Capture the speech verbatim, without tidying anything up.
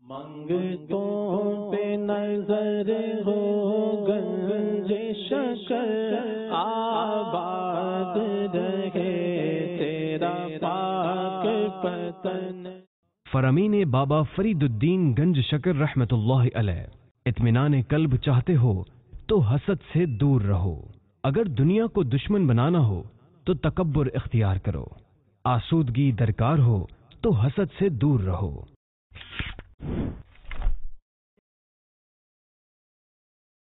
मंगतों पे नजर हो गंज शकर आबाद रहे तेरा पाक पतन। फरामीन बाबा फरीदुद्दीन गंज शकर रहमतुल्लाह अलैह। इत्मीनान कल्ब चाहते हो तो हसद से दूर रहो। अगर दुनिया को दुश्मन बनाना हो तो तकब्बुर इख्तियार करो। आसूदगी दरकार हो तो हसद से दूर रहो।